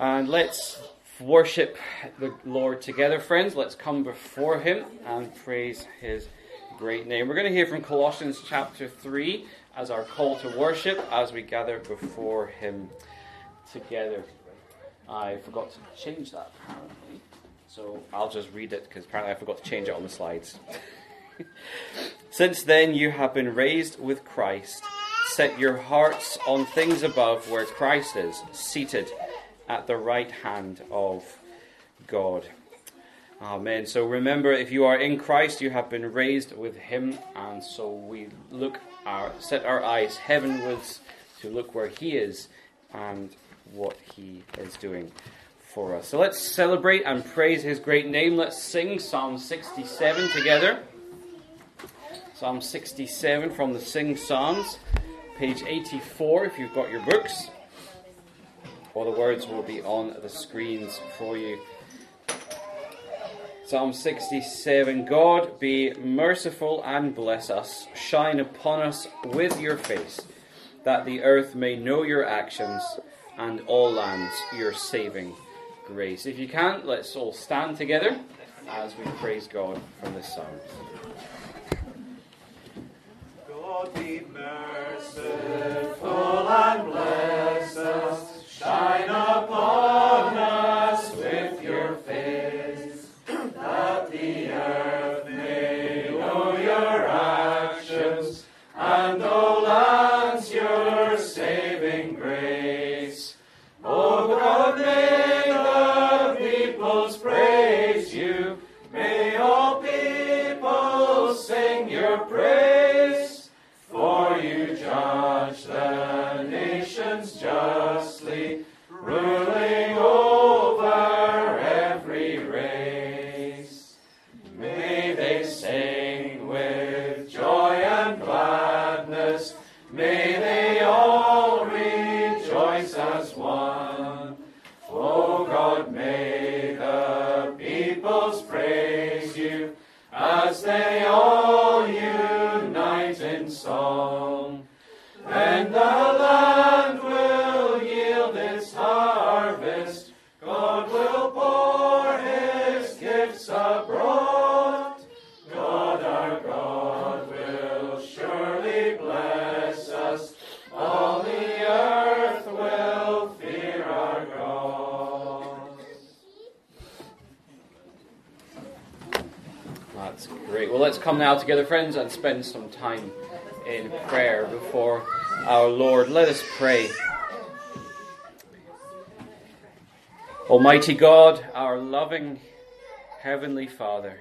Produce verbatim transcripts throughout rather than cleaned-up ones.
And let's worship the Lord together, friends. Let's come before him and praise his great name. We're going to hear from Colossians chapter three as our call to worship as we gather before him together. I forgot to change that, apparently. So I'll just read it, because apparently I forgot to change it on the slides. Since then you have been raised with Christ. Set your hearts on things above, where Christ is, seated at the right hand of God. Amen. So remember, if you are in Christ, you have been raised with him, and so we look our set our eyes heavenwards to look where he is and what he is doing for us. So let's celebrate and praise his great name. Let's sing Psalm sixty-seven together. Psalm sixty-seven from the Sing Psalms, page eighty-four if you've got your books. Or the words will be on the screens for you. Psalm sixty-seven. God, be merciful and bless us. Shine upon us with your face, that the earth may know your actions, and all lands your saving grace. If you can, let's all stand together as we praise God from this psalm. God, be merciful and bless us. Shine upon us with your face, that the earth may know your actions, and all lands your saving grace. O God, may the peoples praise you, may all people sing your praise, for you judge the nations justly, ruling over every race. May they sing with joy and gladness, may they all rejoice as one. O God, may the peoples praise you, as they all unite in song. Then the land will yield its harvest, God will pour his gifts abroad. God, our God, will surely bless us, all the earth will fear our God. That's great. Well, let's come now together, friends, and spend some time in prayer before our Lord. Let us pray. Almighty God, our loving Heavenly Father,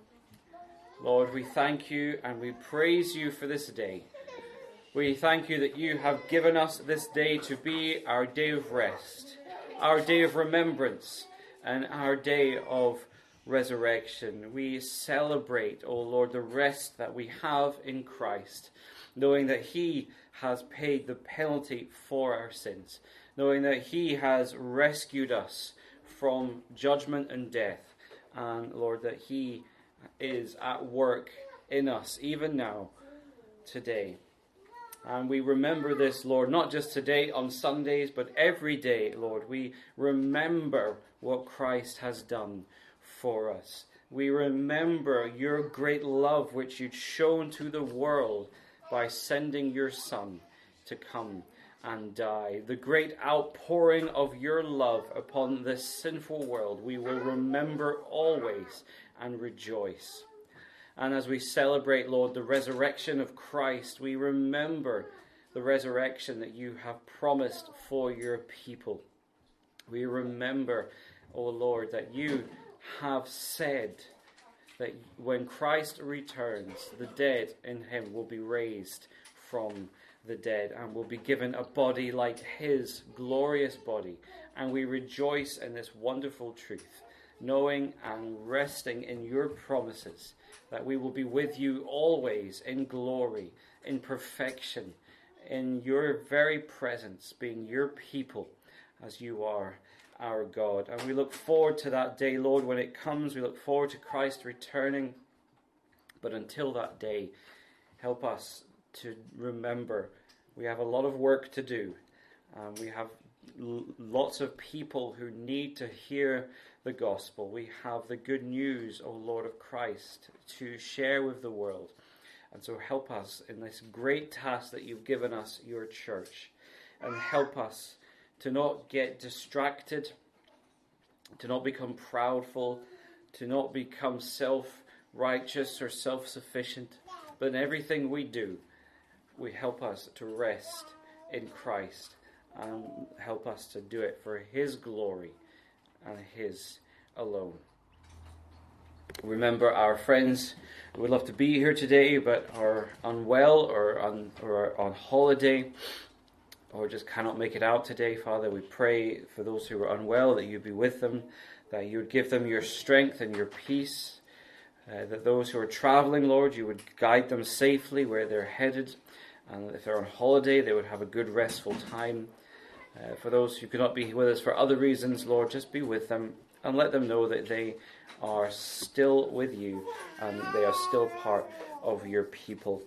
Lord, we thank you and we praise you for this day. We thank you that you have given us this day to be our day of rest, our day of remembrance, and our day of resurrection. We celebrate, O Lord, the rest that we have in Christ, knowing that he has paid the penalty for our sins, knowing that he has rescued us from judgment and death, and Lord, that he is at work in us even now, today. And we remember this, Lord, not just today on Sundays, but every day, Lord. We remember what Christ has done for us. We remember your great love which you'd shown to the world by sending your Son to come and die. The great outpouring of your love upon this sinful world we will remember always and rejoice. And as we celebrate, Lord, the resurrection of Christ, we remember the resurrection that you have promised for your people. We remember, O Lord, that you have said that when Christ returns, the dead in him will be raised from the dead and will be given a body like his glorious body. And we rejoice in this wonderful truth, knowing and resting in your promises that we will be with you always in glory, in perfection, in your very presence, being your people as you are our God. And we look forward to that day, Lord, when it comes. We look forward to Christ returning. But until that day, help us to remember we have a lot of work to do. Um, we have l- lots of people who need to hear the gospel. We have the good news, O Lord of Christ, to share with the world. And so help us in this great task that you've given us, your church. And help us to not get distracted, to not become proudful, to not become self-righteous or self-sufficient. But in everything we do, we help us to rest in Christ and help us to do it for his glory and his alone. Remember our friends who would love to be here today but are unwell or on, or are on holiday or just cannot make it out today. Father, we pray for those who are unwell that you be with them, that you would give them your strength and your peace, uh, that those who are traveling, Lord, you would guide them safely where they're headed, and if they're on holiday, they would have a good restful time. Uh, for those who cannot be with us for other reasons, Lord, just be with them and let them know that they are still with you and they are still part of your people.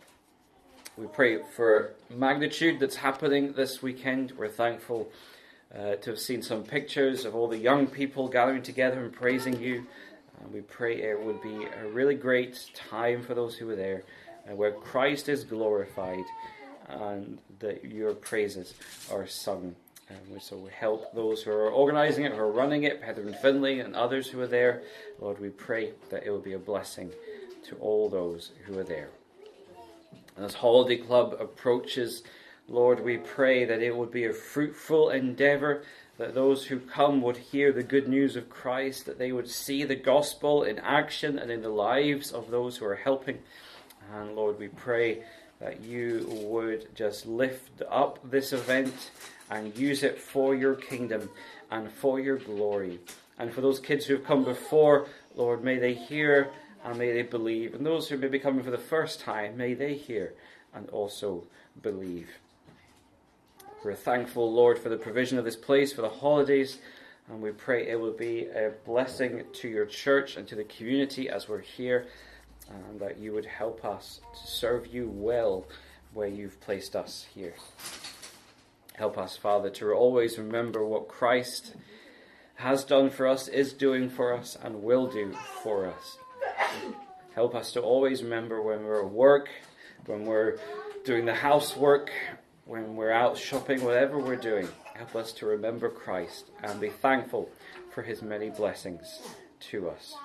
We pray for Magnitude that's happening this weekend. We're thankful uh, to have seen some pictures of all the young people gathering together and praising you. And we pray it would be a really great time for those who are there, uh, where Christ is glorified and that your praises are sung. And so we help those who are organising it, who are running it, Heather and Finley and others who are there. Lord, we pray that it will be a blessing to all those who are there. And as Holiday Club approaches, Lord, we pray that it would be a fruitful endeavour, that those who come would hear the good news of Christ, that they would see the gospel in action and in the lives of those who are helping. And Lord, we pray that you would just lift up this event and use it for your kingdom and for your glory. And for those kids who have come before, Lord, may they hear and may they believe. And those who may be coming for the first time, may they hear and also believe. We're thankful, Lord, for the provision of this place for the holidays. And we pray it will be a blessing to your church and to the community as we're here. And that you would help us to serve you well where you've placed us here. Help us, Father, to always remember what Christ has done for us, is doing for us, and will do for us. Help us to always remember when we're at work, when we're doing the housework, when we're out shopping, whatever we're doing. Help us to remember Christ and be thankful for his many blessings to us.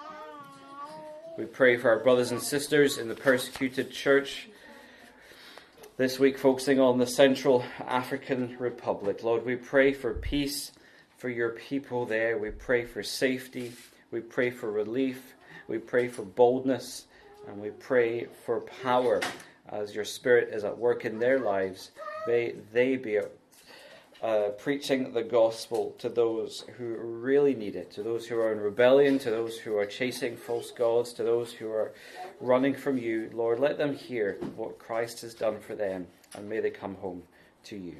We pray for our brothers and sisters in the persecuted church this week, focusing on the Central African Republic. Lord, we pray for peace for your people there. We pray for safety. We pray for relief. We pray for boldness. And we pray for power as your Spirit is at work in their lives. May they be Uh, preaching the gospel to those who really need it, to those who are in rebellion, to those who are chasing false gods, to those who are running from you. Lord, let them hear what Christ has done for them, and may they come home to you.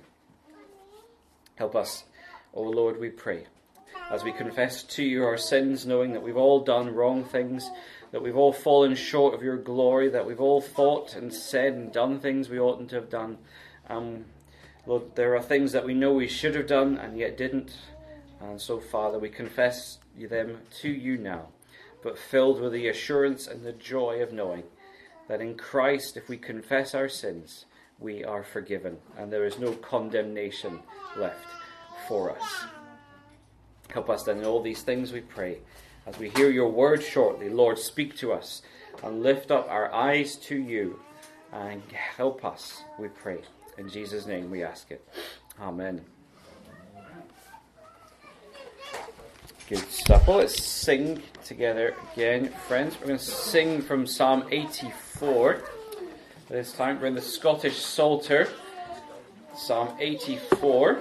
Help us, O Lord, we pray, as we confess to you our sins, knowing that we've all done wrong things, that we've all fallen short of your glory, that we've all thought and said and done things we oughtn't to have done. Um, Lord, there are things that we know we should have done and yet didn't. And so, Father, we confess them to you now, but filled with the assurance and the joy of knowing that in Christ, if we confess our sins, we are forgiven and there is no condemnation left for us. Help us then in all these things, we pray. As we hear your word shortly, Lord, speak to us and lift up our eyes to you and help us, we pray. In Jesus' name we ask it. Amen. Good stuff. Well, let's sing together again, friends. We're going to sing from Psalm eighty-four. This time we're in the Scottish Psalter. Psalm eighty-four.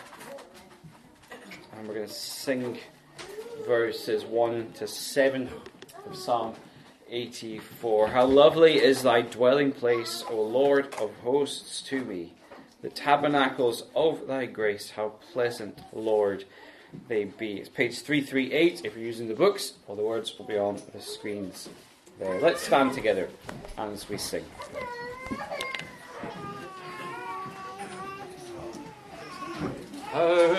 And we're going to sing verses one to seven of Psalm eighty-four. How lovely is thy dwelling place, O Lord of hosts, to me. The tabernacles of thy grace, how pleasant, Lord, they be. It's page three thirty-eight if you're using the books, or the words will be on the screens there. Let's stand together as we sing. How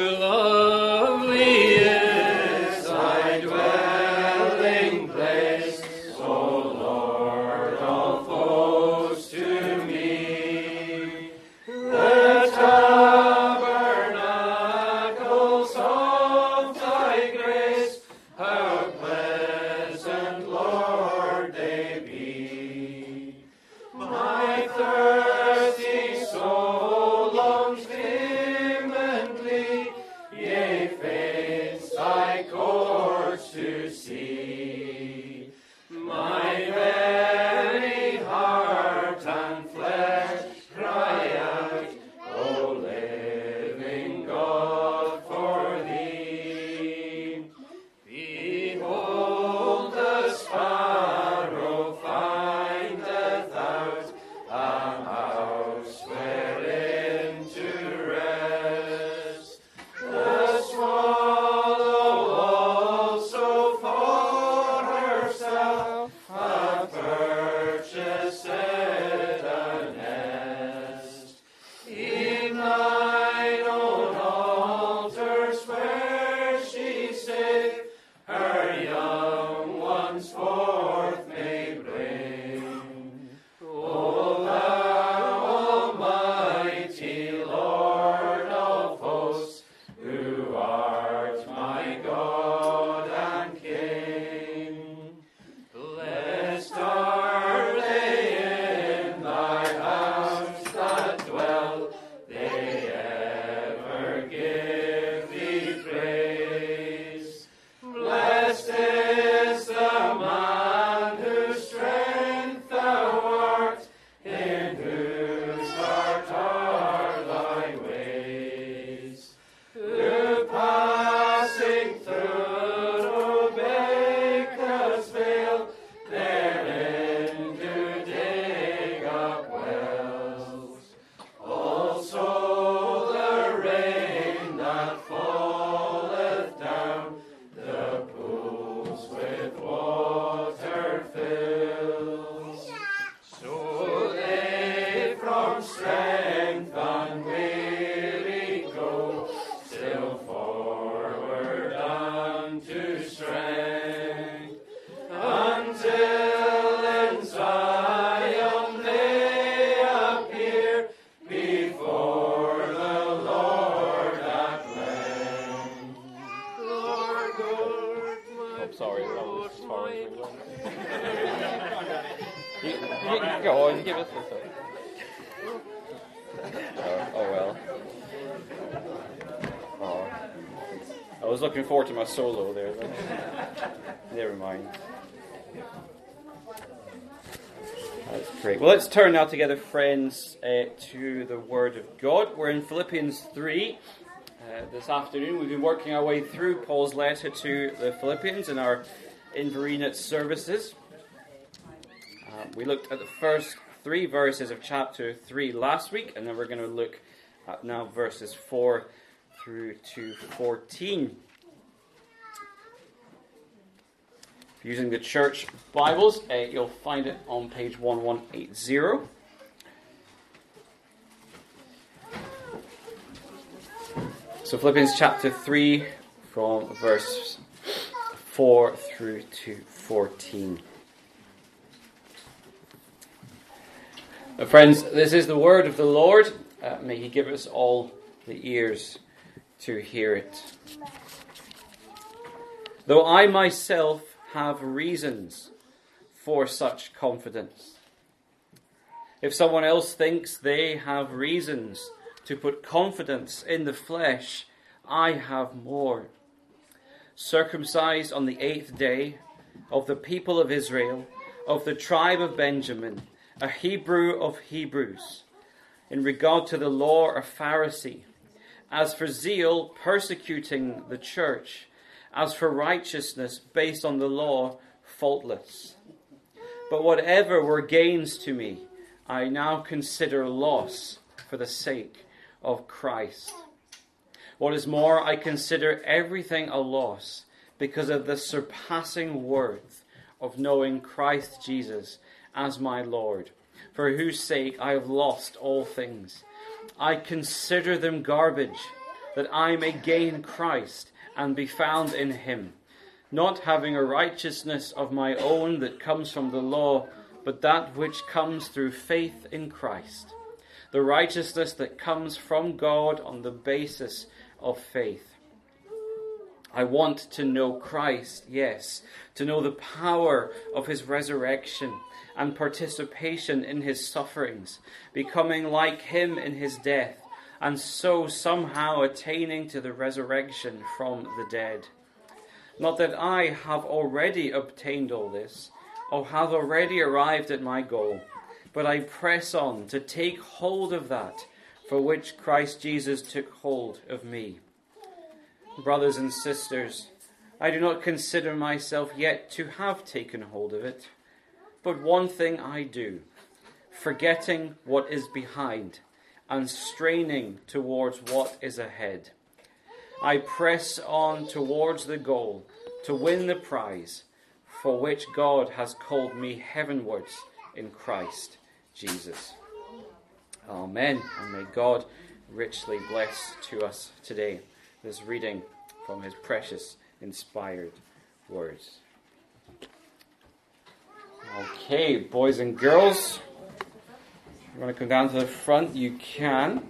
sorry. That was as far as we went. you, you can go on, give us a second. Oh, oh well. Oh. I was looking forward to my solo there. Then. Never mind. That's great. Well, let's turn now together, friends, uh, to the Word of God. We're in Philippians three uh, this afternoon. We've been working our way through Paul's letter to the Philippians in our Inverinate services. Uh, we looked at the first three verses of chapter three last week, and then we're going to look at now verses four through to fourteen. Using the church Bibles, uh, you'll find it on page eleven eighty. So Philippians chapter three, from verse four through to fourteen. Now, friends, this is the word of the Lord. Uh, may He give us all the ears to hear it. Though I myself have reasons for such confidence. If someone else thinks they have reasons to put confidence in the flesh, I have more. Circumcised on the eighth day, of the people of Israel, of the tribe of Benjamin, a Hebrew of Hebrews, in regard to the law a Pharisee, as for zeal persecuting the church, as for righteousness based on the law, faultless. But whatever were gains to me, I now consider loss for the sake of Christ. What is more, I consider everything a loss because of the surpassing worth of knowing Christ Jesus as my Lord, for whose sake I have lost all things. I consider them garbage, that I may gain Christ and be found in Him, not having a righteousness of my own that comes from the law, but that which comes through faith in Christ, the righteousness that comes from God on the basis of faith. I want to know Christ, yes, to know the power of His resurrection and participation in His sufferings, becoming like Him in His death, and so somehow attaining to the resurrection from the dead. Not that I have already obtained all this, or have already arrived at my goal, but I press on to take hold of that for which Christ Jesus took hold of me. Brothers and sisters, I do not consider myself yet to have taken hold of it, but one thing I do, forgetting what is behind, and straining towards what is ahead. I press on towards the goal, to win the prize, for which God has called me heavenwards in Christ Jesus. Amen. And may God richly bless to us today this reading from His precious, inspired words. Okay, boys and girls, if you want to come down to the front, you can.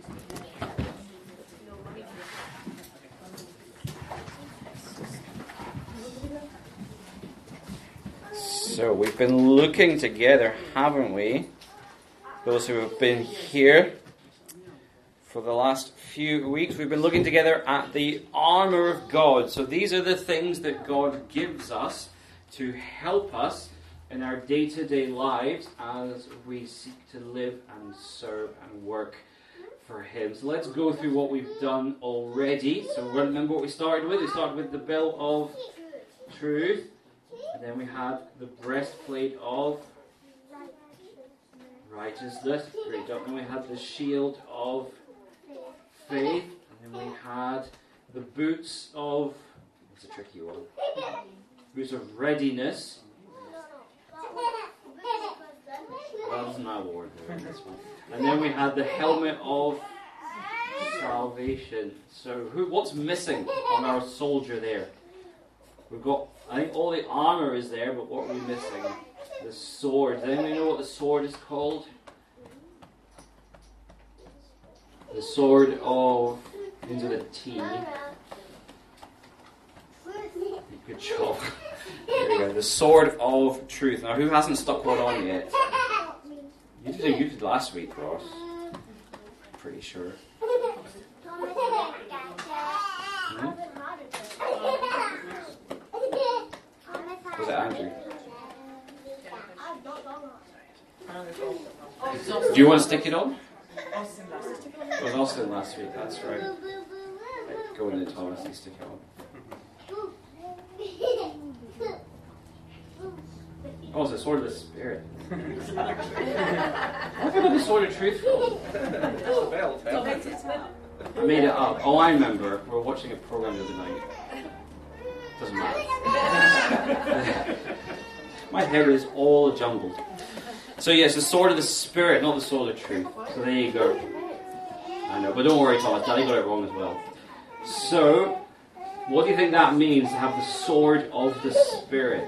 So we've been looking together, haven't we? Those who have been here for the last few weeks, we've been looking together at the armor of God. So these are the things that God gives us to help us in our day-to-day lives as we seek to live and serve and work for Him. So let's go through what we've done already. So remember what we started with? We started with the belt of truth. And then we had the breastplate of righteousness. Great job. And we had the shield of faith. And then we had the boots of... It's a tricky one. Boots of readiness. Well, there's no award there in this one. And then we had the helmet of salvation. So, who? What's missing on our soldier there? We've got, I think all the armor is there, but what are we missing? The sword. Does anyone know what the sword is called? The sword of, into the T. Good job. go. The sword of truth. Now, who hasn't stuck one on yet? You did, you did last week, Ross. Pretty sure. Hmm? Was it Andrew? Do you want to stick it on? It was Austin last week, that's right. Right, go in there, Thomas, you stick it on. Oh, it's the sword of the Spirit. What about the sword of truth from? I made it up. Oh, I remember. We were watching a program the other night. Doesn't matter. My hair is all jumbled. So yes, the sword of the Spirit, not the sword of truth. So there you go. I know, but don't worry, Thomas. Daddy got it wrong as well. So, what do you think that means to have the sword of the Spirit?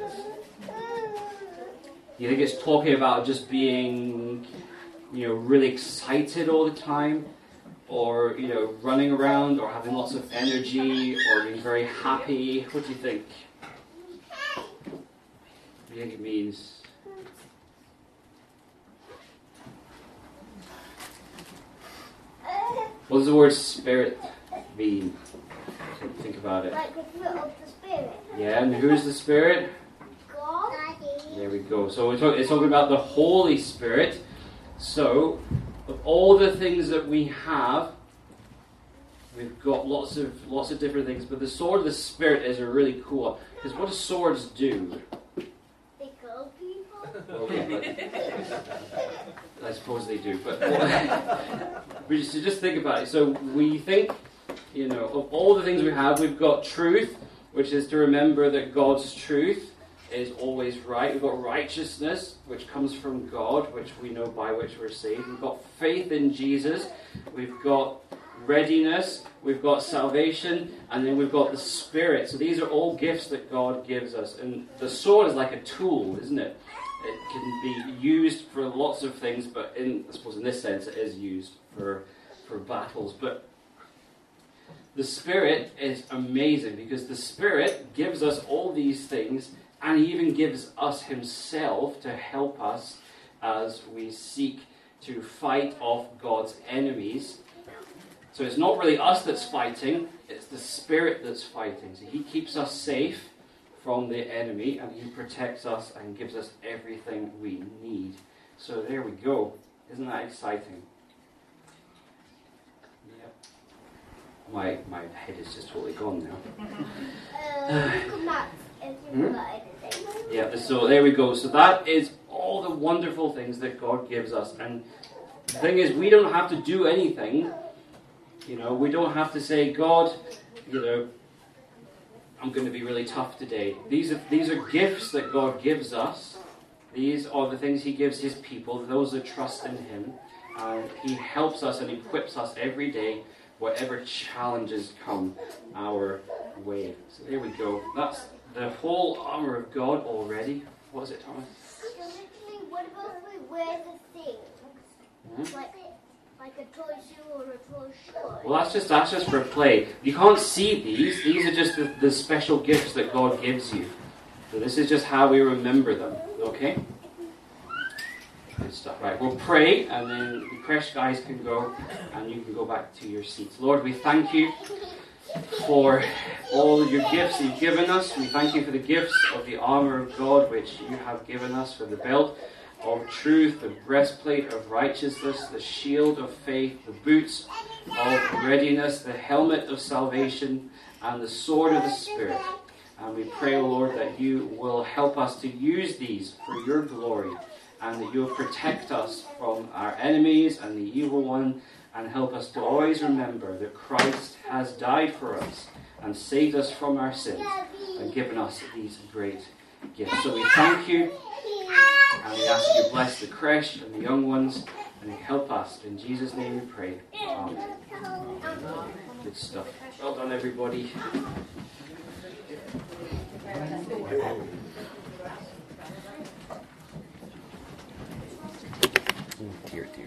You think it's talking about just being, you know, really excited all the time? Or, you know, running around, or having lots of energy, or being very happy? What do you think? What do you think it means? What does the word spirit mean? Think about it. Like the fruit of the Spirit. Yeah, and who's the Spirit? God. There we go. So we're talk- it's talking about the Holy Spirit. So, of all the things that we have, we've got lots of lots of different things, but the sword of the Spirit is a really cool one. Because what do swords do? They kill people. Well, yeah, but I suppose they do. But we just, so just think about it. So we think, you know, of all the things we have, we've got truth, which is to remember that God's truth is always right. We've got righteousness, which comes from God, which we know by which we're saved. We've got faith in Jesus. We've got readiness. We've got salvation. And then we've got the Spirit. So these are all gifts that God gives us. And the sword is like a tool, isn't it? It can be used for lots of things, but in, I suppose in this sense it is used for, for battles. But the Spirit is amazing because the Spirit gives us all these things, and He even gives us Himself to help us as we seek to fight off God's enemies. So it's not really us that's fighting, it's the Spirit that's fighting. So He keeps us safe from the enemy, and He protects us and gives us everything we need. So there we go. Isn't that exciting? Yep. My my head is just totally gone now. Uh, come back if you've got anything. Yeah, so there we go. So that is all the wonderful things that God gives us. And the thing is, we don't have to do anything. You know, we don't have to say, God, you know, I'm going to be really tough today. These are these are gifts that God gives us. These are the things He gives His people, those that trust in Him. And He helps us and equips us every day, whatever challenges come our way. So there we go. That's the whole armour of God already. What is it, Thomas? So literally, what about if we wear the thing? Hmm? Like, like a toy shoe or a toy sword? Well, that's just that's just for play. You can't see these. These are just the, the special gifts that God gives you. So this is just how we remember them. Okay? Good stuff. Right, we'll pray, and then the crash guys can go, and you can go back to your seats. Lord, we thank You for all your gifts You've given us. We thank You for the gifts of the armour of God, which You have given us, for the belt of truth, the breastplate of righteousness, the shield of faith, the boots of readiness, the helmet of salvation, and the sword of the Spirit. And we pray, O Lord, that You will help us to use these for Your glory, and that You will protect us from our enemies and the evil one, and help us to always remember that Christ has died for us and saved us from our sins and given us these great gifts. So we thank You, and we ask You bless the creche and the young ones, and help us. In Jesus' name we pray. Amen. Good stuff. Well done, everybody. Oh, dear, dear.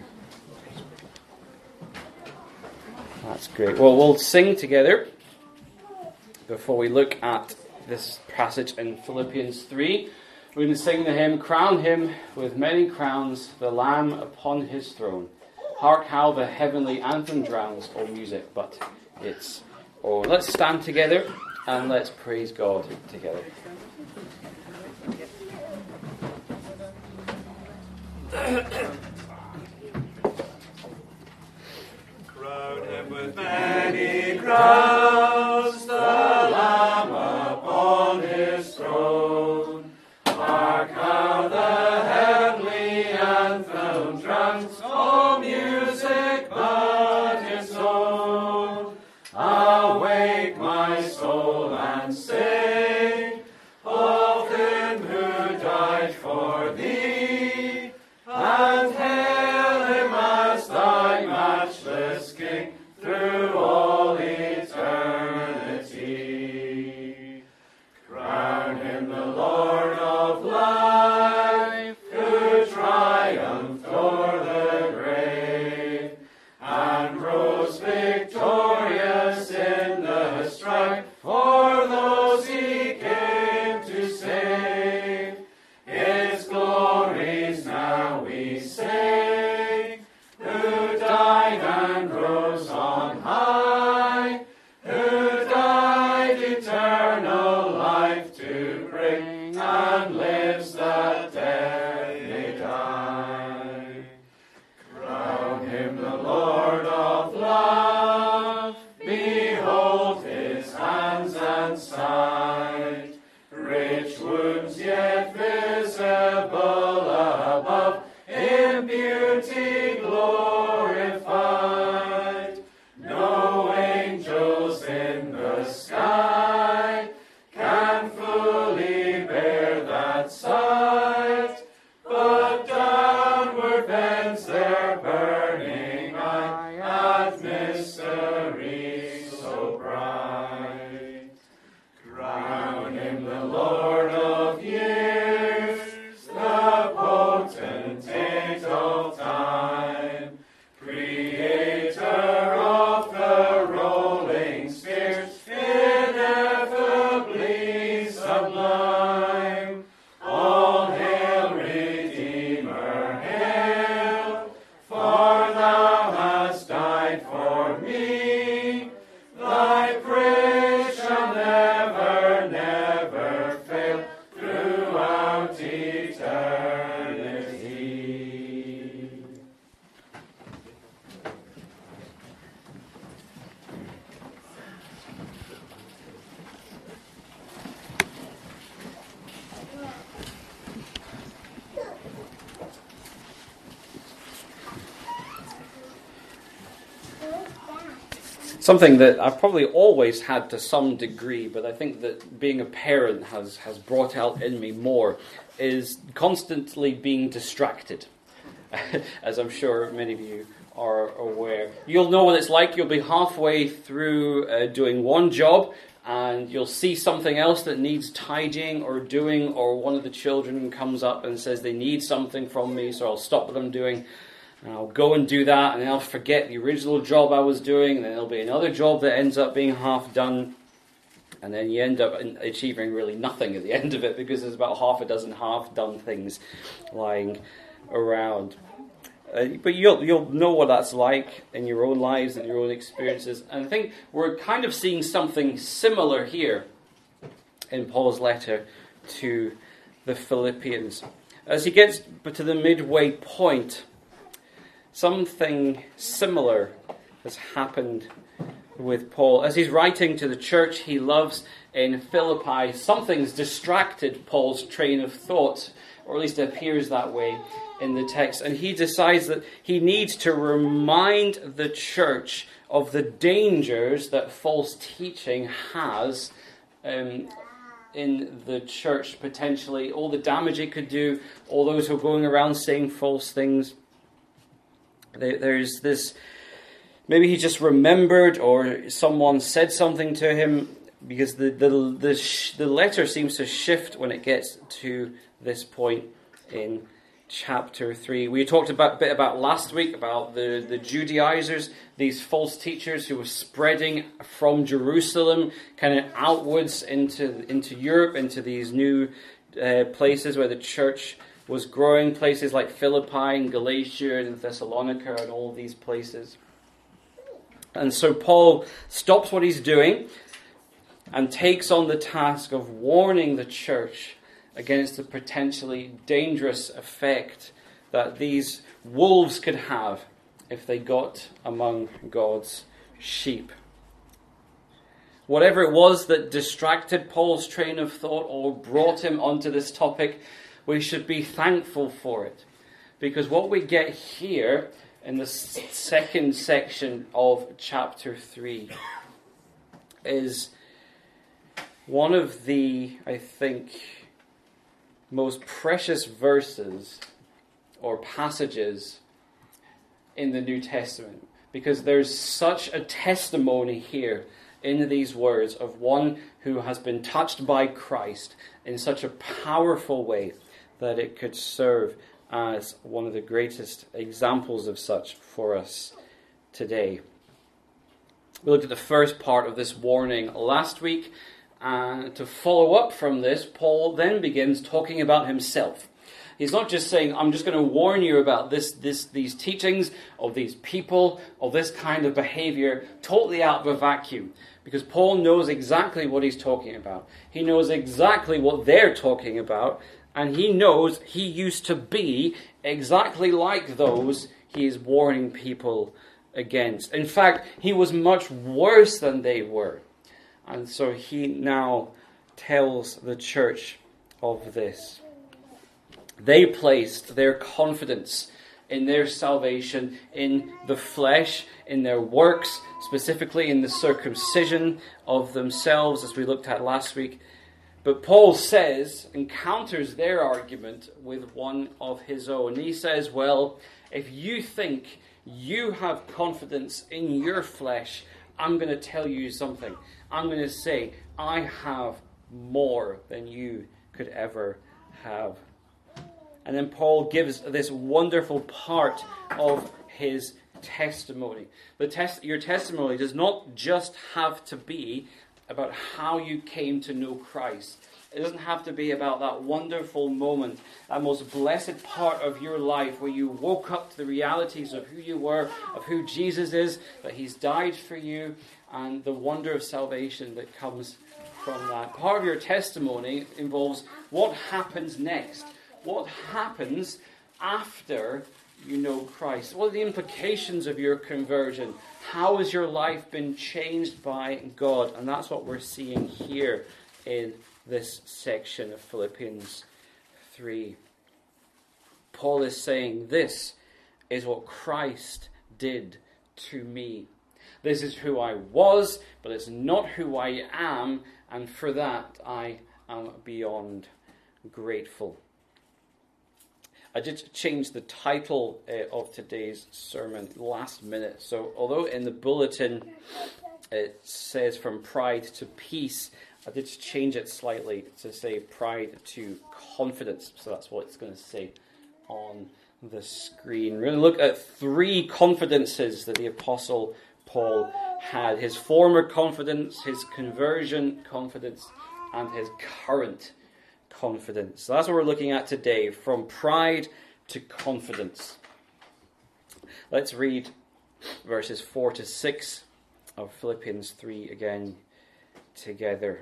That's great. Well, we'll sing together before we look at this passage in Philippians three. We're going to sing the hymn, Crown Him with Many Crowns, the Lamb upon His throne. Hark how the heavenly anthem drowns all music, but it's oh. Let's stand together and let's praise God together. Crown Him with many crowns, the Lamb upon His throne. Hark how the heavenly anthem drowns all music but its own. Awake, my soul, and sing of Him who died for thee, and hail Him as thy matchless King through all eternity. Crown Him the Lord of life, who triumphed o'er the grave, and rose victorious in the strife for those He came to save. His glories now we sing, who died and rose on high, who died eternal life to bring, and lives that death may die. Crown Him the Lord of love, behold His hands and side, rich wounds yet visible above, in beauty glorified. No angels in the sky can fully bear that sight, but downward bends their burning eye at mystery so bright. Crown Him the Lord of years, the potentate of time, creator of the rolling spheres, ineffably sublime. All hail, Redeemer, hail, for thou hast died for me. Thy praise shall never, never fail throughout eternity. Something that I've probably always had to some degree, but I think that being a parent has, has brought out in me more, is constantly being distracted. As I'm sure many of you are aware. You'll know what it's like. You'll be halfway through uh, doing one job, and you'll see something else that needs tidying or doing, or one of the children comes up and says they need something from me, so I'll stop what I'm doing. And I'll go and do that, and then I'll forget the original job I was doing, and then there'll be another job that ends up being half done, and then you end up achieving really nothing at the end of it, because there's about half a dozen half-done things lying around. Uh, but you'll you'll know what that's like in your own lives and your own experiences. And I think we're kind of seeing something similar here in Paul's letter to the Philippians. As he gets to the midway point, something similar has happened with Paul. As he's writing to the church he loves in Philippi, something's distracted Paul's train of thought, or at least it appears that way in the text. And he decides that he needs to remind the church of the dangers that false teaching has um, in the church, potentially. All the damage it could do, all those who are going around saying false things. There's this, maybe he just remembered, or someone said something to him, because the the the, sh- the letter seems to shift when it gets to this point in chapter three. We talked about, a bit about last week about the, the Judaizers, these false teachers who were spreading from Jerusalem kind of outwards into, into Europe, into these new uh, places where the church was growing, places like Philippi and Galatia and Thessalonica and all these places. And so Paul stops what he's doing and takes on the task of warning the church against the potentially dangerous effect that these wolves could have if they got among God's sheep. Whatever it was that distracted Paul's train of thought or brought him onto this topic, we should be thankful for it. Because what we get here in the second section of chapter three is one of the, I think, most precious verses or passages in the New Testament, because there's such a testimony here in these words of one who has been touched by Christ in such a powerful way that it could serve as one of the greatest examples of such for us today. We looked at the first part of this warning last week. And to follow up from this, Paul then begins talking about himself. He's not just saying, I'm just going to warn you about this, this, these teachings of these people, of this kind of behavior, totally out of a vacuum. Because Paul knows exactly what he's talking about. He knows exactly what they're talking about. And he knows he used to be exactly like those he is warning people against. In fact, he was much worse than they were. And so he now tells the church of this. They placed their confidence in their salvation in the flesh, in their works, specifically in the circumcision of themselves, as we looked at last week. But Paul says, and counters their argument with one of his own. He says, well, if you think you have confidence in your flesh, I'm going to tell you something. I'm going to say, I have more than you could ever have. And then Paul gives this wonderful part of his testimony. The test, your testimony does not just have to be about how you came to know Christ. It doesn't have to be about that wonderful moment, that most blessed part of your life where you woke up to the realities of who you were, of who Jesus is, that he's died for you, and the wonder of salvation that comes from that. Part of your testimony involves what happens next. What happens after you know Christ? What are the implications of your conversion? How has your life been changed by God? And that's what we're seeing here in this section of Philippians three. Paul is saying, this is what Christ did to me. This is who I was, but it's not who I am, and for that I am beyond grateful. I did change the title uh, of today's sermon last minute. So although in the bulletin it says from pride to peace, I did change it slightly to say pride to confidence. So that's what it's going to say on the screen. We're going to look at three confidences that the Apostle Paul had. His former confidence, his conversion confidence, and his current confidence. So that's what we're looking at today, from pride to confidence. Let's read verses four to six of Philippians three again together.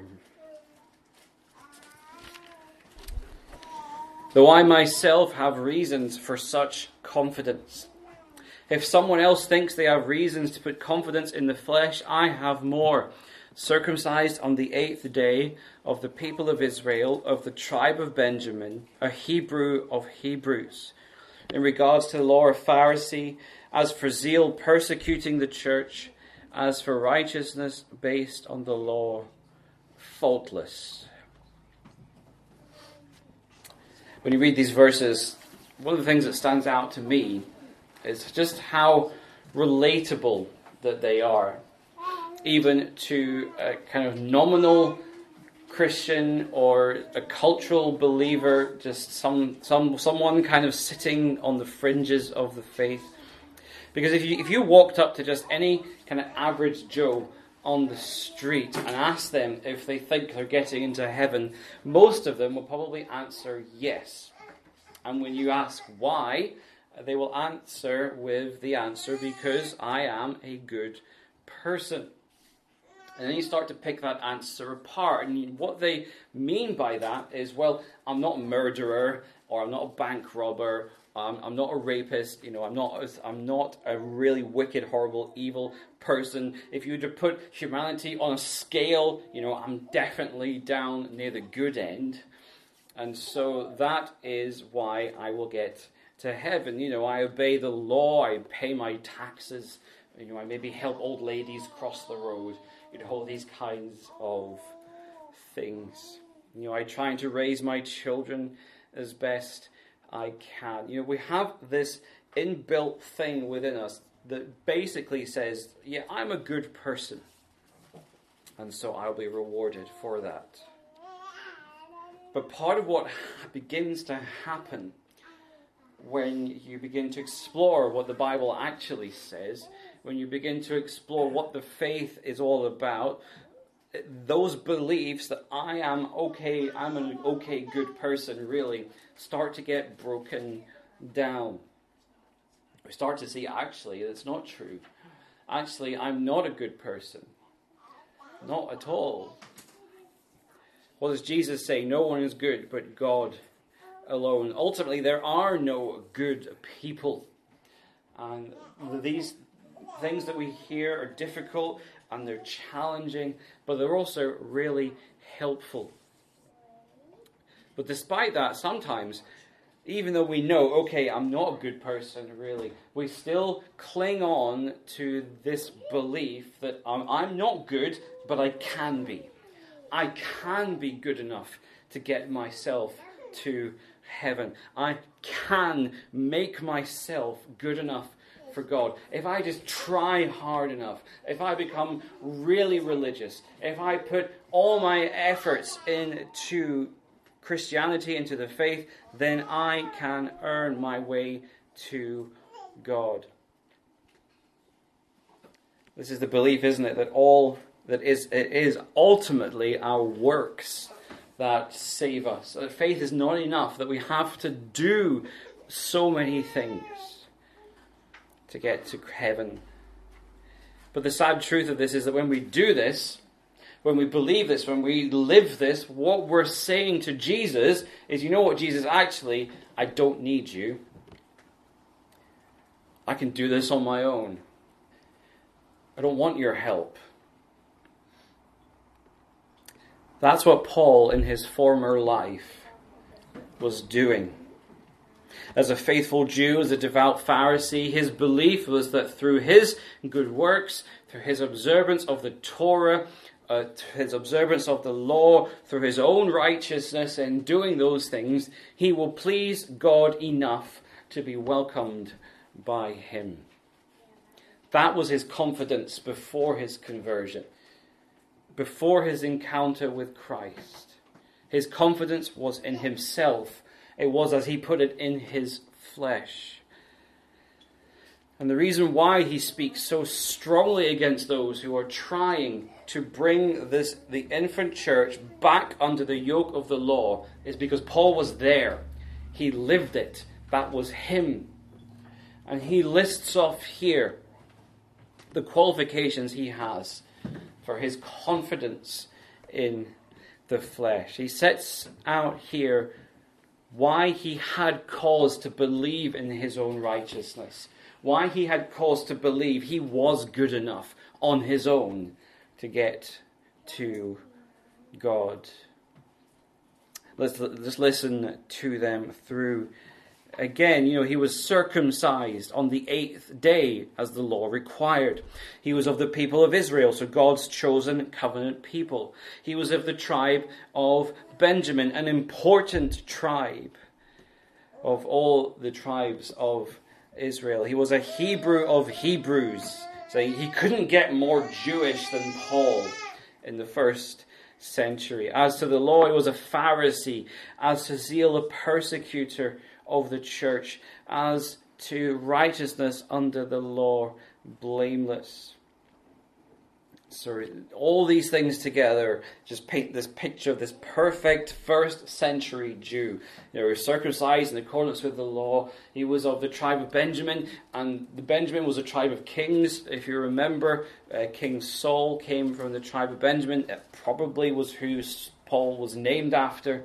Though I myself have reasons for such confidence. If someone else thinks they have reasons to put confidence in the flesh, I have more. Circumcised on the eighth day, of the people of Israel, of the tribe of Benjamin, a Hebrew of Hebrews. In regards to the law, a Pharisee, as for zeal persecuting the church, as for righteousness based on the law, faultless. When you read these verses, one of the things that stands out to me is just how relatable that they are, even to a kind of nominal Christian or a cultural believer, just some some someone kind of sitting on the fringes of the faith. Because if you if you walked up to just any kind of average Joe on the street and asked them if they think they're getting into heaven, most of them will probably answer yes. And when you ask why, they will answer with the answer, because I am a good person. And then you start to pick that answer apart. And what they mean by that is, well, I'm not a murderer, or I'm not a bank robber, um, I'm not a rapist, you know, I'm not, I'm not a really wicked, horrible, evil person. If you were to put humanity on a scale, you know, I'm definitely down near the good end. And so that is why I will get to heaven. You know, I obey the law, I pay my taxes, you know, I maybe help old ladies cross the road. You know, all these kinds of things. You know, I try to raise my children as best I can. You know, we have this inbuilt thing within us that basically says, yeah, I'm a good person, and so I'll be rewarded for that. But part of what begins to happen when you begin to explore what the Bible actually says, when you begin to explore what the faith is all about, those beliefs that I am okay, I'm an okay, good person, really start to get broken down. We start to see, actually, it's not true. Actually, I'm not a good person. Not at all. What does Jesus say? No one is good but God alone. Ultimately, there are no good people. And these things that we hear are difficult and they're challenging, but they're also really helpful. But despite that, sometimes, even though we know, okay, I'm not a good person, really, we still cling on to this belief that um, I'm not good, but I can be. I can be good enough to get myself to heaven. I can make myself good enough for God. If I just try hard enough, if I become really religious, if I put all my efforts into Christianity, into the faith, then I can earn my way to God. This is the belief, isn't it, that all that is it is ultimately our works that save us. That faith is not enough, that we have to do so many things to get to heaven. But the sad truth of this is that when we do this, when we believe this, when we live this, what we're saying to Jesus is, you know what, Jesus, actually, I don't need you. I can do this on my own. I don't want your help. That's what Paul in his former life was doing. As a faithful Jew, as a devout Pharisee, his belief was that through his good works, through his observance of the Torah, uh, his observance of the law, through his own righteousness and doing those things, he will please God enough to be welcomed by him. That was his confidence before his conversion, before his encounter with Christ. His confidence was in himself. It was, as he put it, in his flesh. And the reason why he speaks so strongly against those who are trying to bring this the infant church back under the yoke of the law is because Paul was there. He lived it. That was him. And he lists off here the qualifications he has for his confidence in the flesh. He sets out here why he had cause to believe in his own righteousness, why he had cause to believe he was good enough on his own to get to God. Let's just listen to them through. Again, you know, he was circumcised on the eighth day as the law required. He was of the people of Israel, so God's chosen covenant people. He was of the tribe of Benjamin, an important tribe of all the tribes of Israel. He was a Hebrew of Hebrews. So he couldn't get more Jewish than Paul in the first century. As to the law, he was a Pharisee. As to zeal, a persecutor of the church. As to righteousness under the law, blameless. So all these things together just paint this picture of this perfect first century Jew. He was circumcised in accordance with the law. He was of the tribe of Benjamin, and the Benjamin was a tribe of kings. If you remember, uh, King Saul came from the tribe of Benjamin. It probably was who Paul was named after.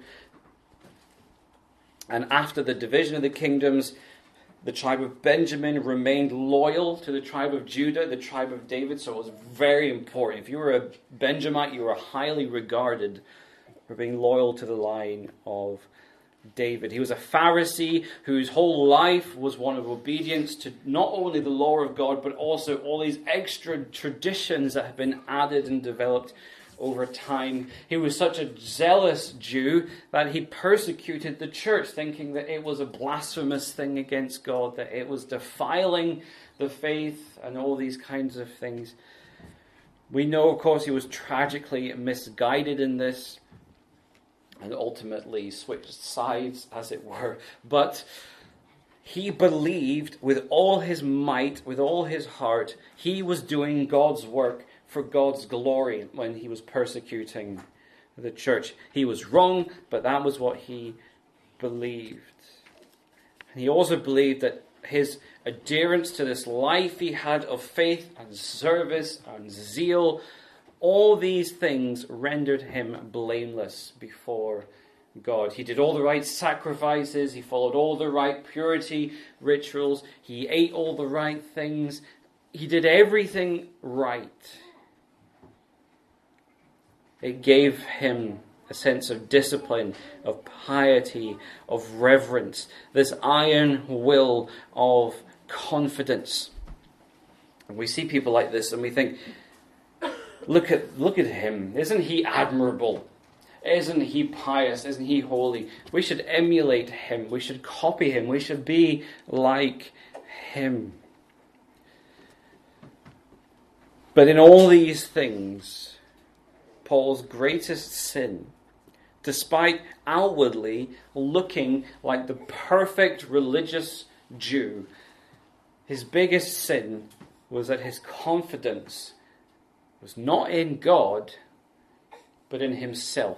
And after the division of the kingdoms, the tribe of Benjamin remained loyal to the tribe of Judah, the tribe of David, so it was very important. If you were a Benjamite, you were highly regarded for being loyal to the line of David. He was a Pharisee whose whole life was one of obedience to not only the law of God, but also all these extra traditions that have been added and developed over time. He was such a zealous Jew that he persecuted the church, thinking that it was a blasphemous thing against God, that it was defiling the faith and all these kinds of things. We know, of course, he was tragically misguided in this and ultimately switched sides, as it were. But he believed with all his might, with all his heart, he was doing God's work for God's glory when he was persecuting the church. He was wrong, but that was what he believed. And he also believed that his adherence to this life he had of faith and service and zeal, all these things rendered him blameless before God. He did all the right sacrifices, he followed all the right purity rituals, he ate all the right things, he did everything right. It gave him a sense of discipline, of piety, of reverence, this iron will of confidence. And we see people like this and we think, look at look at him. Isn't he admirable? Isn't he pious? Isn't he holy? We should emulate him. We should copy him. We should be like him. But in all these things, Paul's greatest sin, despite outwardly looking like the perfect religious Jew, his biggest sin was that his confidence was not in God, but in himself.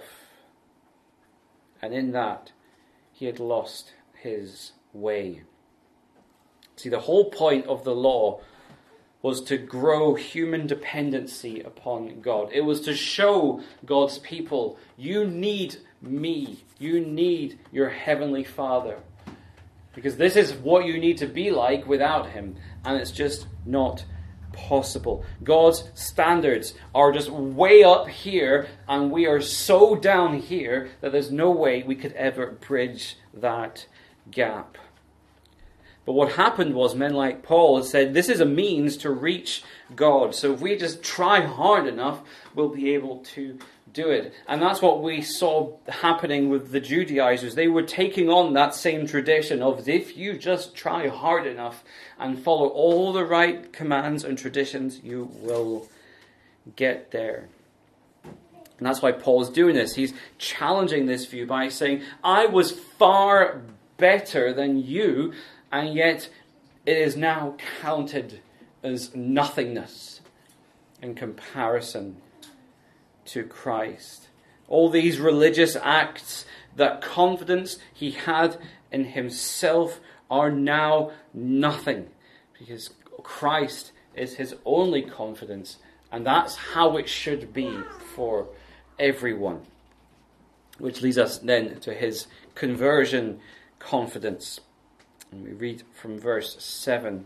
And in that, he had lost his way. See, the whole point of the law was to grow human dependency upon God. It was to show God's people, you need me. You need your heavenly Father. Because this is what you need to be like without him. And it's just not possible. God's standards are just way up here, and we are so down here that there's no way we could ever bridge that gap. But what happened was men like Paul said, this is a means to reach God. So if we just try hard enough, we'll be able to do it. And that's what we saw happening with the Judaizers. They were taking on that same tradition of if you just try hard enough and follow all the right commands and traditions, you will get there. And that's why Paul's doing this. He's challenging this view by saying, I was far better than you, and yet it is now counted as nothingness in comparison to Christ. All these religious acts, that confidence he had in himself, are now nothing, because Christ is his only confidence, and that's how it should be for everyone. Which leads us then to his conversion confidence. And we read from verse seven.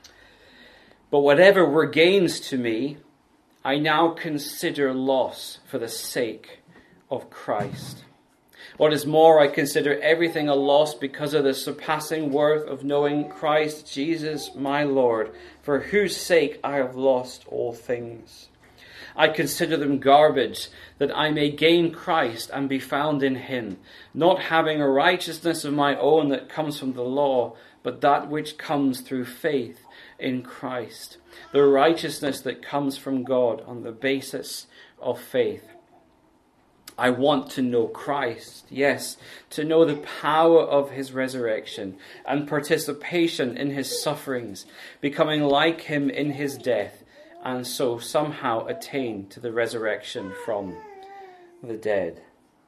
But whatever were gains to me, I now consider loss for the sake of Christ. What is more, I consider everything a loss because of the surpassing worth of knowing Christ Jesus my Lord, for whose sake I have lost all things. I consider them garbage, that I may gain Christ and be found in him, not having a righteousness of my own that comes from the law, but that which comes through faith in Christ, the righteousness that comes from God on the basis of faith. I want to know Christ, yes, to know the power of his resurrection and participation in his sufferings, becoming like him in his death, and so somehow attain to the resurrection from the dead.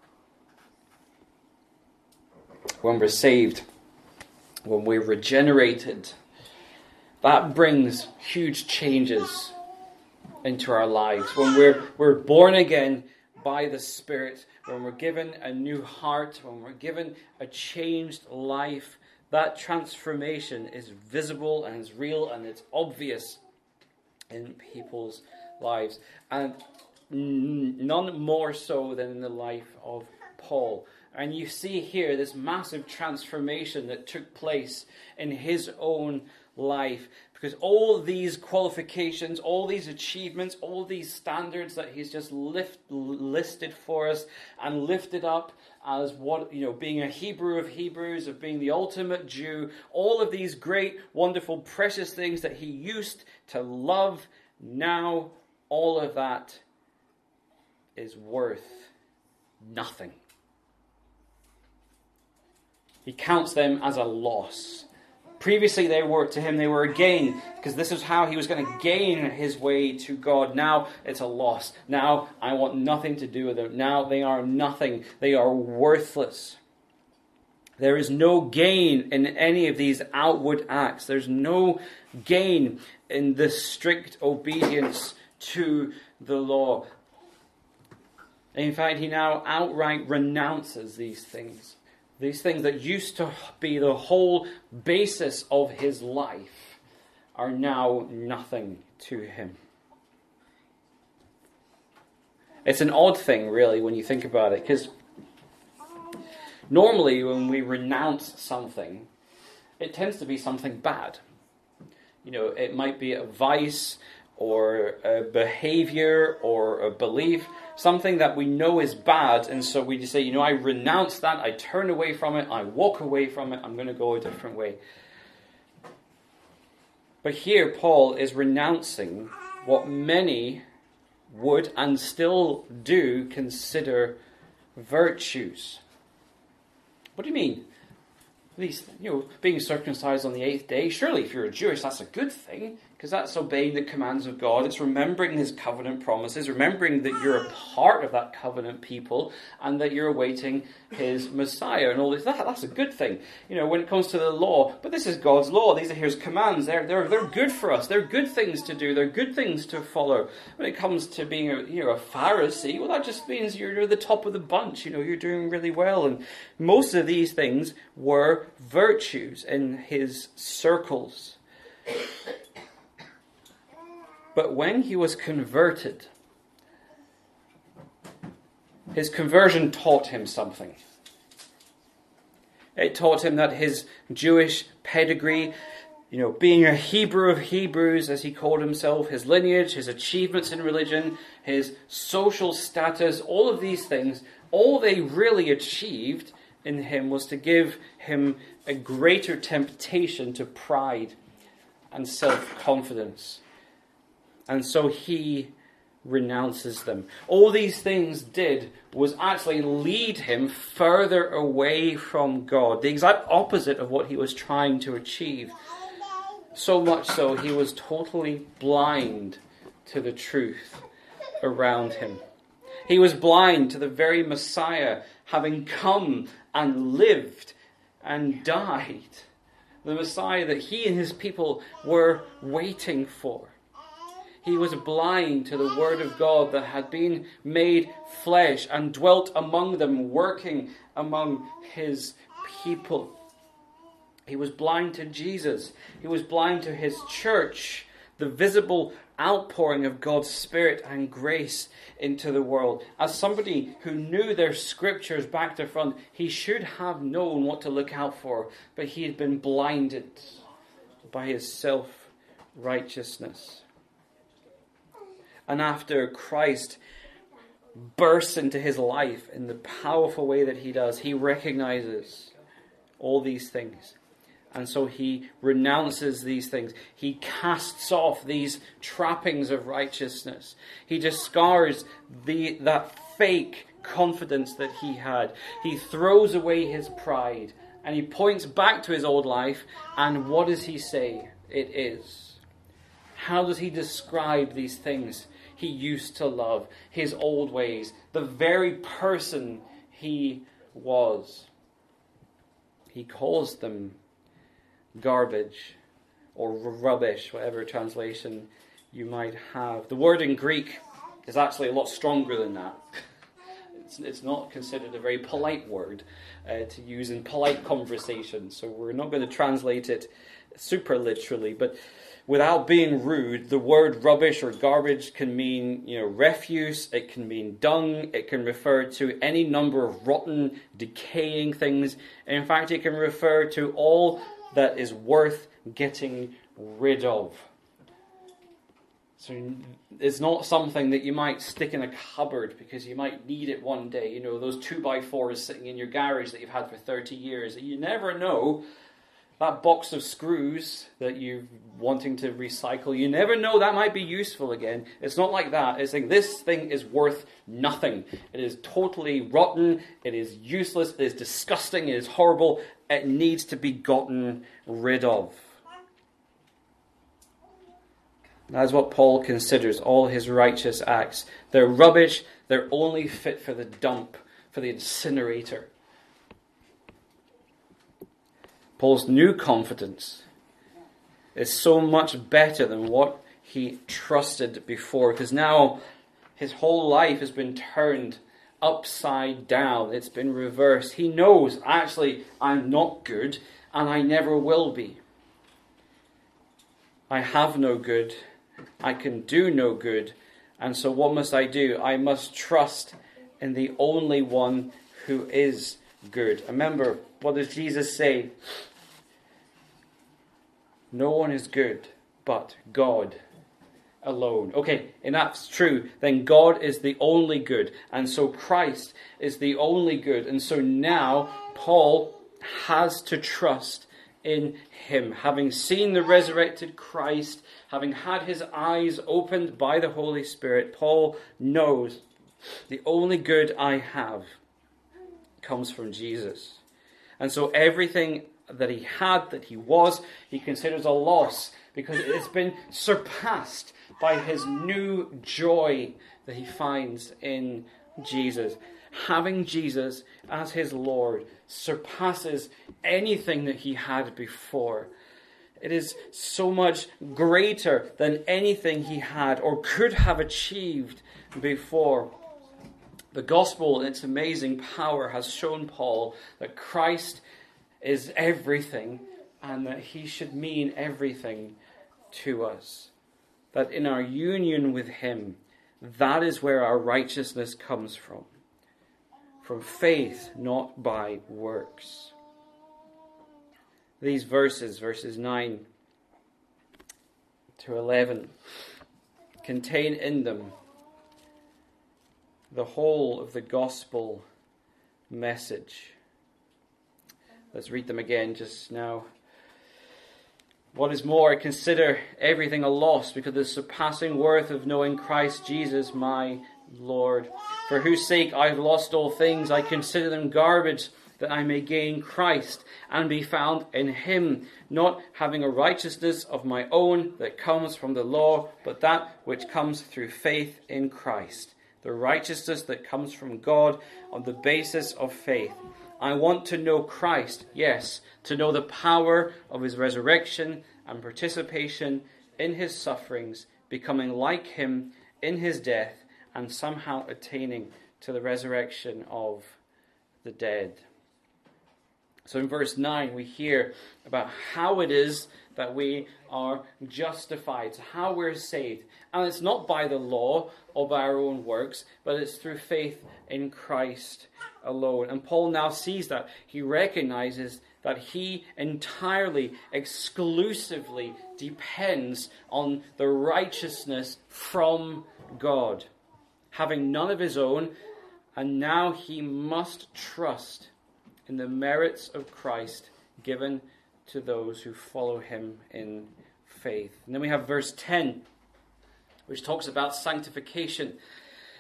When we're saved, when we're regenerated, that brings huge changes into our lives. When we're, we're born again by the Spirit, when we're given a new heart, when we're given a changed life, that transformation is visible and is real and it's obvious in people's lives. And none more so than in the life of Paul. And you see here this massive transformation that took place in his own life. Because all these qualifications, all these achievements, all these standards that he's just lift, listed for us and lifted up as what, you know, being a Hebrew of Hebrews, of being the ultimate Jew, all of these great, wonderful, precious things that he used to love, now all of that is worth nothing. He counts them as a loss. Previously, they were to him, they were a gain, because this is how he was going to gain his way to God. Now it's a loss. Now I want nothing to do with them. Now they are nothing. They are worthless. There is no gain in any of these outward acts. There's no gain in the strict obedience to the law. In fact, he now outright renounces these things. These things that used to be the whole basis of his life are now nothing to him. It's an odd thing, really, when you think about it, because normally when we renounce something, it tends to be something bad. You know, it might be a vice or a behavior or a belief, something that we know is bad, and so we just say, you know, I renounce that, I turn away from it, I walk away from it, I'm going to go a different way. But here Paul is renouncing what many would and still do consider virtues. What do you mean? These, you know, being circumcised on the eighth day, surely if you're Jewish, that's a good thing, because that's obeying the commands of God. It's remembering his covenant promises, remembering that you're a part of that covenant people, and that you're awaiting his Messiah, and all this. That, that's a good thing, you know, when it comes to the law. But this is God's law. These are his commands. They're they're they're good for us. They're good things to do. They're good things to follow. When it comes to being a you know a Pharisee, well, that just means you're, you're the top of the bunch. You know, you're doing really well. And most of these things were virtues in his circles. But when he was converted, his conversion taught him something. It taught him that his Jewish pedigree, you know, being a Hebrew of Hebrews, as he called himself, his lineage, his achievements in religion, his social status, all of these things, all they really achieved in him was to give him a greater temptation to pride and self-confidence. And so he renounces them. All these things did was actually lead him further away from God. The exact opposite of what he was trying to achieve. So much so, he was totally blind to the truth around him. He was blind to the very Messiah having come and lived and died. The Messiah that he and his people were waiting for. He was blind to the word of God that had been made flesh and dwelt among them, working among his people. He was blind to Jesus. He was blind to his church, the visible outpouring of God's Spirit and grace into the world. As somebody who knew their scriptures back to front, he should have known what to look out for, but he had been blinded by his self-righteousness. And after Christ bursts into his life in the powerful way that he does, he recognizes all these things. And so he renounces these things. He casts off these trappings of righteousness. He discards the that fake confidence that he had. He throws away his pride and he points back to his old life. And what does he say it is? How does he describe these things he used to love? His old ways, the very person he was. He calls them garbage or rubbish, whatever translation you might have. The word in Greek is actually a lot stronger than that. It's, it's not considered a very polite word uh, to use in polite conversation, so we're not going to translate it super literally, but without being rude, the word rubbish or garbage can mean, you know, refuse, it can mean dung, it can refer to any number of rotten, decaying things. In fact, it can refer to all that is worth getting rid of. So it's not something that you might stick in a cupboard because you might need it one day. You know, those two by fours sitting in your garage that you've had for thirty years. You never know. That box of screws that you're wanting to recycle, you never know, that might be useful again. It's not like that. It's like this thing is worth nothing. It is totally rotten. It is useless. It is disgusting. It is horrible. It needs to be gotten rid of. That's what Paul considers all his righteous acts. They're rubbish. They're only fit for the dump, for the incinerator. Paul's new confidence is so much better than what he trusted before, because now his whole life has been turned upside down. It's been reversed. He knows, actually, I'm not good, and I never will be. I have no good. I can do no good. And so what must I do? I must trust in the only one who is good. Remember, what does Jesus say? No one is good but God alone. Okay, and that's true. Then God is the only good. And so Christ is the only good. And so now Paul has to trust in him. Having seen the resurrected Christ, having had his eyes opened by the Holy Spirit, Paul knows the only good I have comes from Jesus. And so everything that he had, that he was, he considers a loss because it's been surpassed by his new joy that he finds in Jesus. Having Jesus as his Lord surpasses anything that he had before. It is so much greater than anything he had or could have achieved before. The gospel in its amazing power has shown Paul that Christ is everything and that he should mean everything to us. That in our union with him, that is where our righteousness comes from. From faith, not by works. These verses, verses nine to eleven, contain in them the whole of the gospel message. Let's read them again just now. What is more, I consider everything a loss because of the surpassing worth of knowing Christ Jesus my Lord, for whose sake I have lost all things. I consider them garbage, that I may gain Christ and be found in him, not having a righteousness of my own that comes from the law, but that which comes through faith in Christ, the righteousness that comes from God on the basis of faith. I want to know Christ, yes, to know the power of his resurrection and participation in his sufferings, becoming like him in his death, and somehow attaining to the resurrection of the dead. So in verse nine, we hear about how it is that we are justified, how we're saved. And it's not by the law or by our own works, but it's through faith in Christ alone. And Paul now sees that. He recognizes that he entirely, exclusively depends on the righteousness from God, having none of his own, and now he must trust in the merits of Christ given to those who follow him in faith. And then we have verse ten, which talks about sanctification.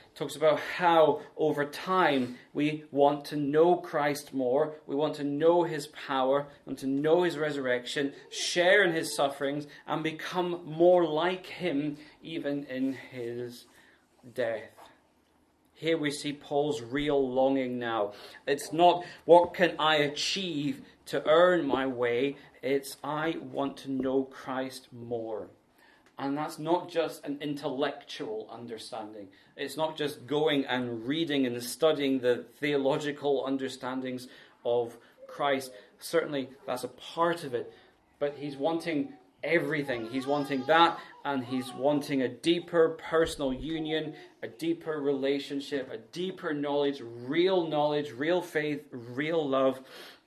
talks about how over time we want to know Christ more, we want to know his power, and to know his resurrection, share in his sufferings, and become more like him even in his death. Here we see Paul's real longing now. It's not, what can I achieve to earn my way? It's, I want to know Christ more. And that's not just an intellectual understanding. It's not just going and reading and studying the theological understandings of Christ. Certainly that's a part of it. But he's wanting everything. He's wanting that, and he's wanting a deeper personal union, a deeper relationship, a deeper knowledge, real knowledge, real faith, real love.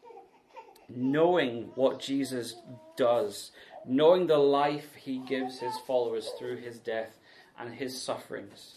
Knowing what Jesus does. Knowing the life he gives his followers through his death and his sufferings.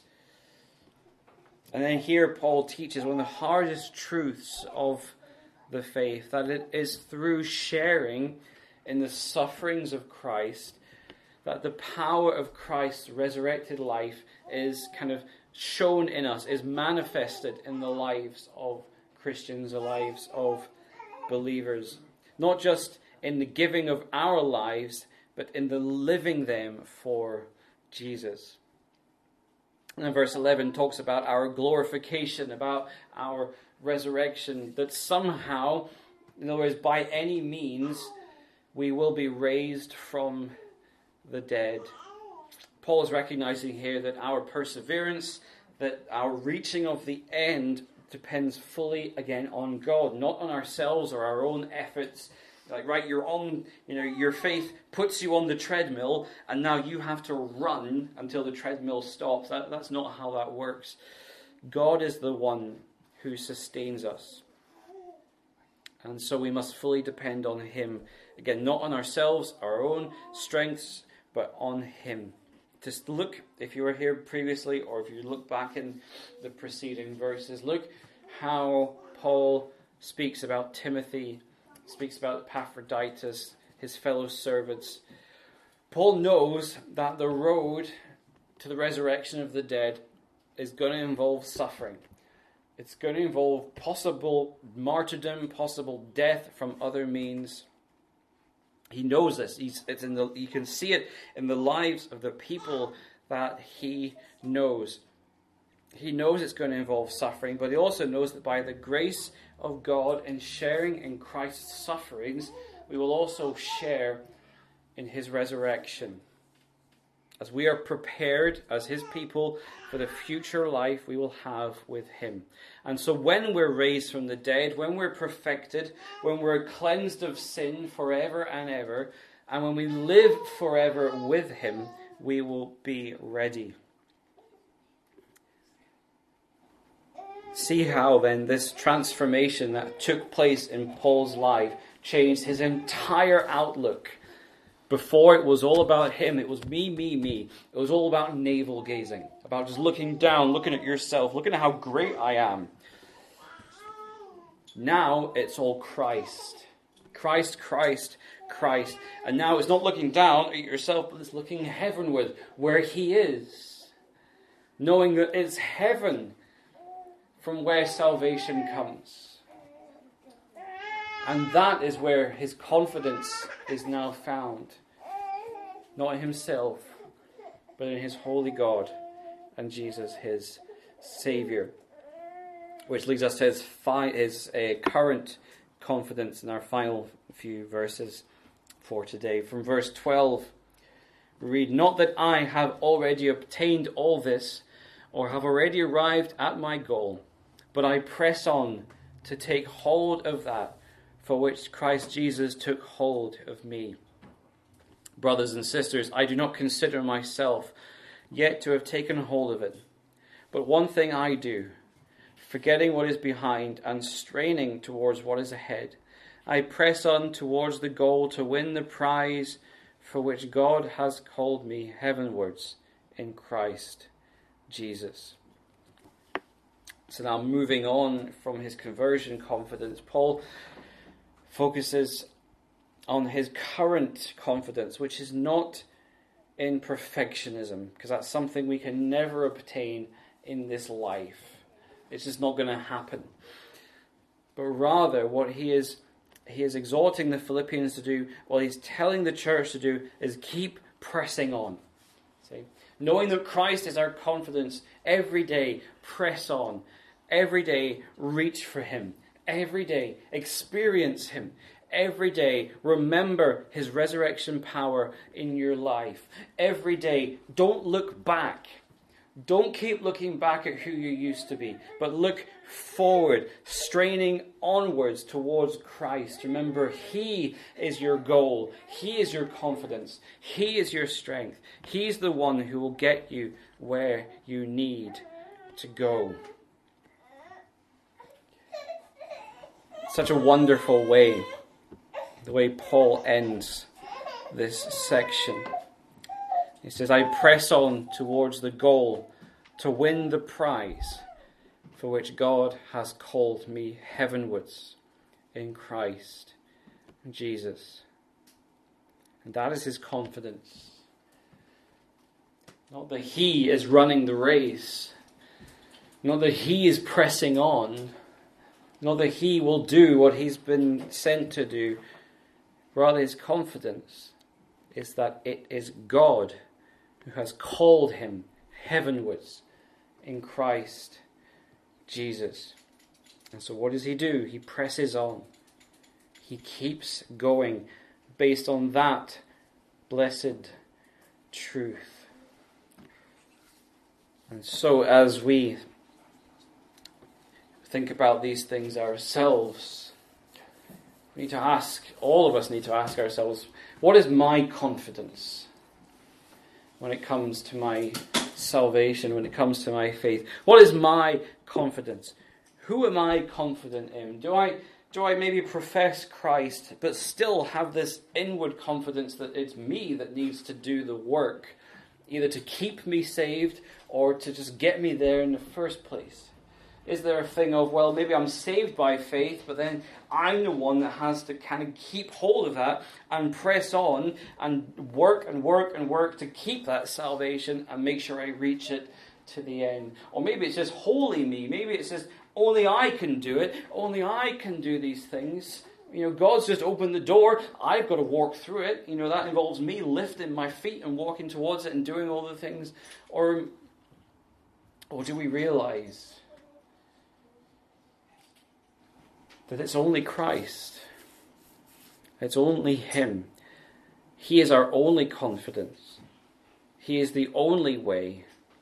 And then here Paul teaches one of the hardest truths of the faith, that it is through sharing in the sufferings of Christ that the power of Christ's resurrected life is kind of shown in us, is manifested in the lives of Christians, the lives of believers. Not just in the giving of our lives, but in the living them for Jesus. And verse eleven talks about our glorification, about our resurrection, that somehow, in other words, by any means, we will be raised from the dead. Paul is recognizing here that our perseverance, that our reaching of the end depends fully, again, on God, not on ourselves or our own efforts. Like, right, you're on, you know, your faith puts you on the treadmill, and now you have to run until the treadmill stops. That, that's not how that works. God is the one who sustains us. And so we must fully depend on him. Again, not on ourselves, our own strengths, but on him. Just look, if you were here previously, or if you look back in the preceding verses, look how Paul speaks about Timothy, speaks about Epaphroditus, his fellow servants. Paul knows that the road to the resurrection of the dead is going to involve suffering. It's going to involve possible martyrdom, possible death from other means. He knows this. He's, it's in the, you can see it in the lives of the people that he knows. He knows it's going to involve suffering, but he also knows that by the grace of God in sharing in Christ's sufferings, we will also share in his resurrection. As we are prepared as his people for the future life we will have with him. And so when we're raised from the dead, when we're perfected, when we're cleansed of sin forever and ever, and when we live forever with him, we will be ready. See how then this transformation that took place in Paul's life changed his entire outlook. Before, it was all about him. It was me, me, me. It was all about navel gazing, about just looking down, looking at yourself, looking at how great I am. Now it's all Christ. Christ, Christ, Christ. And now it's not looking down at yourself, but it's looking heavenward, where he is. Knowing that it's heaven from where salvation comes. And that is where his confidence is now found. Not in himself, but in his holy God and Jesus, his Saviour. Which leads us to his, fi- his uh, current confidence in our final few verses for today. From verse twelve, we read, "Not that I have already obtained all this, or have already arrived at my goal, but I press on to take hold of that for which Christ Jesus took hold of me. Brothers and sisters, I do not consider myself yet to have taken hold of it. But one thing I do, forgetting what is behind and straining towards what is ahead, I press on towards the goal to win the prize for which God has called me heavenwards in Christ Jesus." So now, moving on from his conversion confidence, Paul focuses on his current confidence, which is not in perfectionism, because that's something we can never obtain in this life. It's just not going to happen. But rather, what he is he is exhorting the Philippians to do, what he's telling the church to do, is keep pressing on. See? Knowing that Christ is our confidence, every day press on. Every day reach for him. Every day experience him. Every day remember his resurrection power in your life. Every day don't look back. Don't keep looking back at who you used to be, but look forward, straining onwards towards Christ. Remember, he is your goal. He is your confidence. He is your strength. He's the one who will get you where you need to go. Such a wonderful way, the way Paul ends this section. He says, I press on towards the goal to win the prize for which God has called me heavenwards in Christ Jesus. And that is his confidence. Not that he is running the race. Not that he is pressing on. Not that he will do what he's been sent to do. Rather, his confidence is that it is God who has called him heavenwards in Christ Jesus. And so what does he do? He presses on. He keeps going based on that blessed truth. And so as we think about these things ourselves, we need to ask, all of us need to ask ourselves, what is my confidence when it comes to my salvation, when it comes to my faith? What is my confidence? Who am I confident in? Do I do I maybe profess Christ, but still have this inward confidence that it's me that needs to do the work, either to keep me saved or to just get me there in the first place? Is there a thing of, well, maybe I'm saved by faith, but then I'm the one that has to kind of keep hold of that and press on and work and work and work to keep that salvation and make sure I reach it to the end? Or maybe it's just wholly me. Maybe it's just only I can do it. Only I can do these things. You know, God's just opened the door. I've got to walk through it. You know, that involves me lifting my feet and walking towards it and doing all the things. Or, or do we realize that it's only Christ? It's only him. He is our only confidence. He is the only way.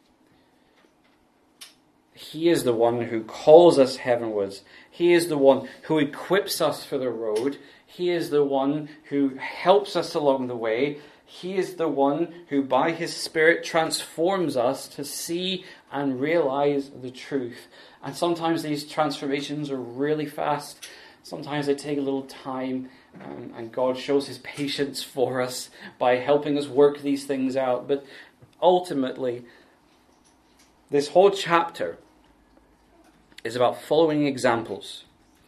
He is the one who calls us heavenwards. He is the one who equips us for the road. He is the one who helps us along the way. He is the one who by his Spirit transforms us to see and realize the truth. And sometimes these transformations are really fast. Sometimes they take a little time. Um, and God shows his patience for us by helping us work these things out. But ultimately, this whole chapter is about following examples.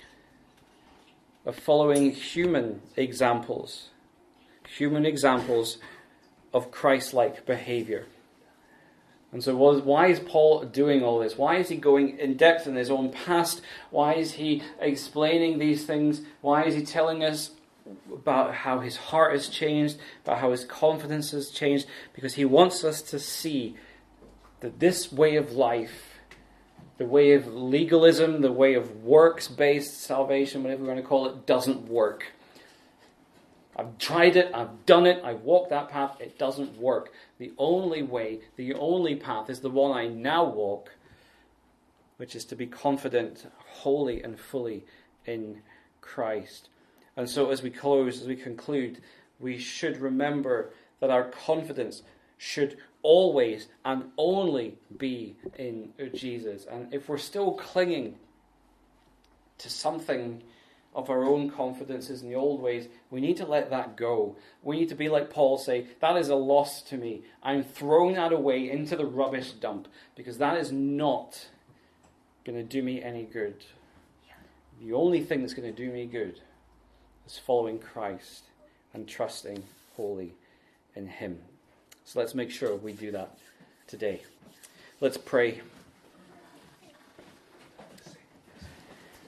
Of following human examples. Human examples of Christ-like behavior. And so why is Paul doing all this? Why is he going in depth in his own past? Why is he explaining these things? Why is he telling us about how his heart has changed, about how his confidence has changed? Because he wants us to see that this way of life, the way of legalism, the way of works-based salvation, whatever you want to call it, doesn't work. I've tried it, I've done it, I've walked that path, it doesn't work. The only way, the only path is the one I now walk, which is to be confident wholly and fully in Christ. And so as we close, as we conclude, we should remember that our confidence should always and only be in Jesus. And if we're still clinging to something of our own confidences in the old ways, we need to let that go. We need to be like Paul, say, that is a loss to me. I'm throwing that away into the rubbish dump because that is not going to do me any good. The only thing that's going to do me good is following Christ and trusting wholly in him. So let's make sure we do that today. Let's pray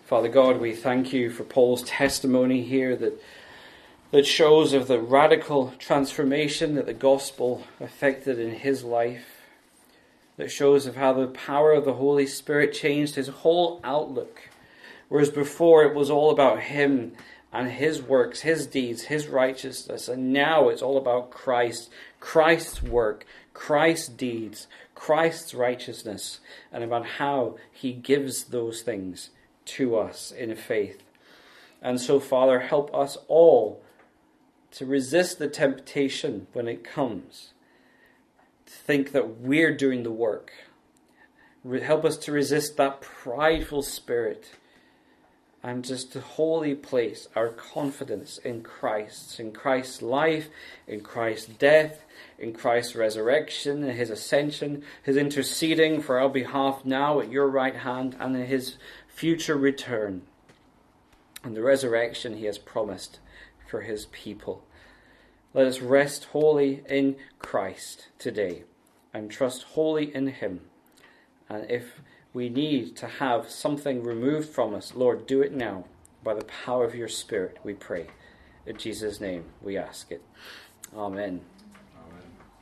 Father God, we thank you for Paul's testimony here that that shows of the radical transformation that the gospel effected in his life, that shows of how the power of the Holy Spirit changed his whole outlook, whereas before it was all about him and his works, his deeds, his righteousness, and now it's all about Christ, Christ's work, Christ's deeds, Christ's righteousness, and about how he gives those things to us in faith. And so, Father, help us all to resist the temptation when it comes, to think that we're doing the work. Help us to resist that prideful spirit and just to wholly place our confidence in Christ, in Christ's life, in Christ's death, in Christ's resurrection, in his ascension, his interceding for our behalf now at your right hand, and in his future return, and the resurrection he has promised for his people. Let us rest wholly in Christ today and trust wholly in him. And if we need to have something removed from us, Lord, do it now by the power of your Spirit, we pray. In Jesus' name we ask it. Amen. Amen.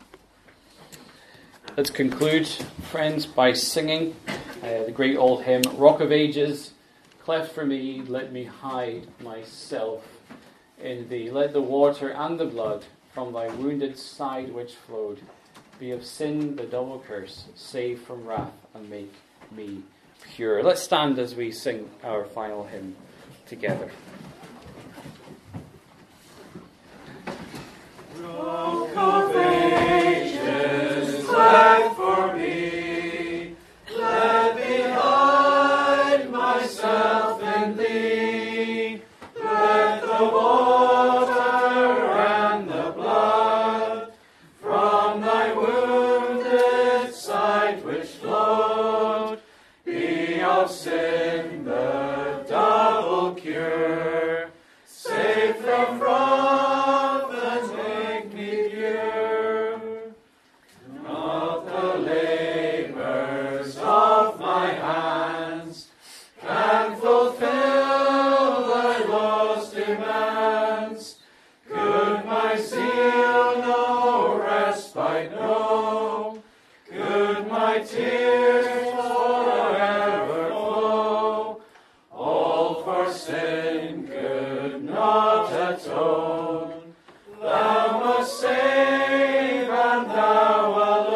Let's conclude, friends, by singing uh, the great old hymn, Rock of Ages, cleft for me, let me hide myself in thee. Let the water and the blood from thy wounded side which flowed be of sin the double curse, save from wrath and make me pure. Let's stand as we sing our final hymn together. Rock of ages, cleft for me, let me hide myself in thee. Let the water and the blood from thy wounded side which flowed be of sin the double cure, save from wrath and make me pure. Not the labors of my hands can fulfill thy law's demands. Could my zeal no respite know, could my tears forever flow, all for sin could not atone. Thou must save, and thou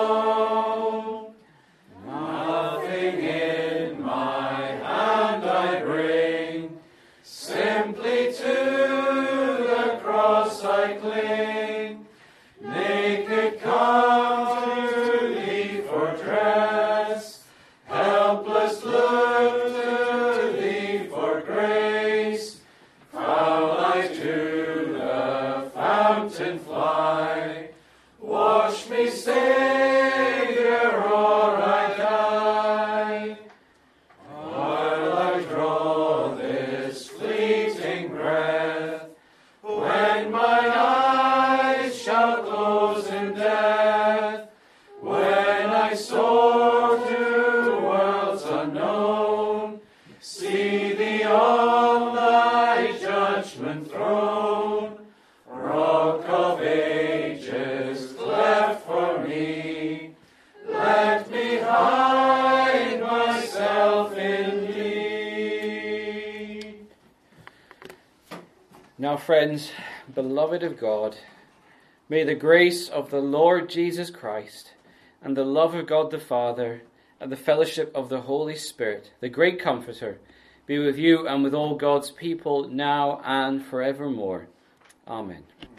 alone. Nothing in my hand I bring, simply to the cross I cling. Naked come to thee for dress, helpless look to thee for grace. Foul I to the fountain fly, wash me, Saviour, or I die. While I draw this fleeting breath, when my eyes shall close in death, when I soar to worlds unknown, see thee on thy judgment throne. Rock of ages, cleft for me, let me hide myself in thee. Now, friends, beloved of God, may the grace of the Lord Jesus Christ and the love of God the Father and the fellowship of the Holy Spirit, the great Comforter, be with you and with all God's people now and forevermore. Amen.